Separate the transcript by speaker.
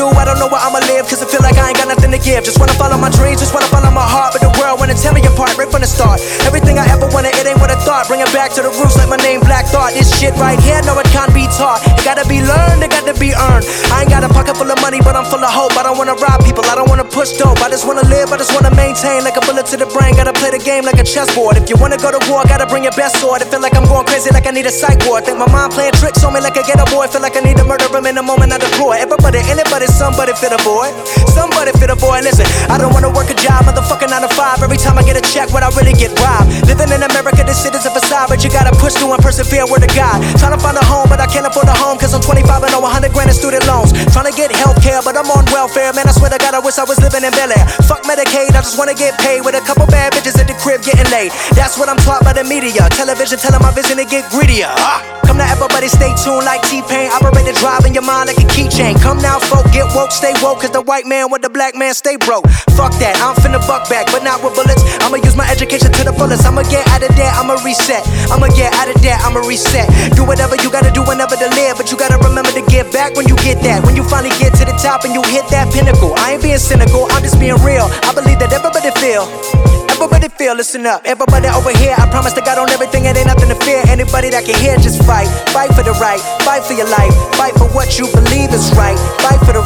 Speaker 1: do, I don't know where I'ma live, cause I feel like I ain't got nothing to give. Just wanna follow my dreams, just wanna follow my heart, but the world wanna tear me apart right from the start. Everything I ever wanted, it ain't what I thought. Bring it back to the roots like my name Black Thought. This shit right here, no it can't be taught. It gotta be learned, it gotta be earned. I ain't got a pocket full of money, but I'm full of hope. I don't wanna rob people, I don't wanna push dope. I just wanna live, I just wanna maintain. Like a bullet to the brain, gotta play the game like a chessboard. If you wanna go to war, gotta bring your best sword. I feel like I'm going crazy, like I need a psych ward. Think my mind playing tricks on me like a ghetto boy. Feel like I need to murder him in the moment I deploy. Everybody, anybody, somebody fit a boy. Somebody fit a boy. Listen, I don't wanna work a job, motherfucking 9 to 5. Every time I get a check, when I really get robbed. Living in America, this shit is a facade, but you gotta push through and persevere, word to God. Trying to find a home, but I can't afford a home, cause I'm 25 and owe 100 grand in student loans. Trying to get healthcare, but I'm on welfare. Man, I swear to God, I wish I was living in Bel Air. Fuck Medicaid, I just wanna get paid with a couple bad bitches at the crib getting laid. That's what I'm taught by the media. Television telling my vision to get greedier. Come now, everybody stay tuned like T-Pain. Operate the drive in your mind like a keychain. Come now, folk, get woke, stay woke, cause the white man with the black man stay broke. Fuck that, I'm finna buck back, but not with bullets. I'ma use my education to the fullest. I'ma get out of there, I'ma reset. I'ma get out of there, I'ma reset. Do whatever you gotta do whenever to live, but you gotta remember to give back when you get that. When you finally get to the top and you hit that pinnacle. I ain't being cynical, I'm just being real. I believe that everybody feel. Everybody feel, listen up. Everybody over here, I promise to God on everything, it ain't nothing to fear. Anybody that can hear, just fight. Fight for the right, fight for your life. Fight for what you believe is right. Fight for the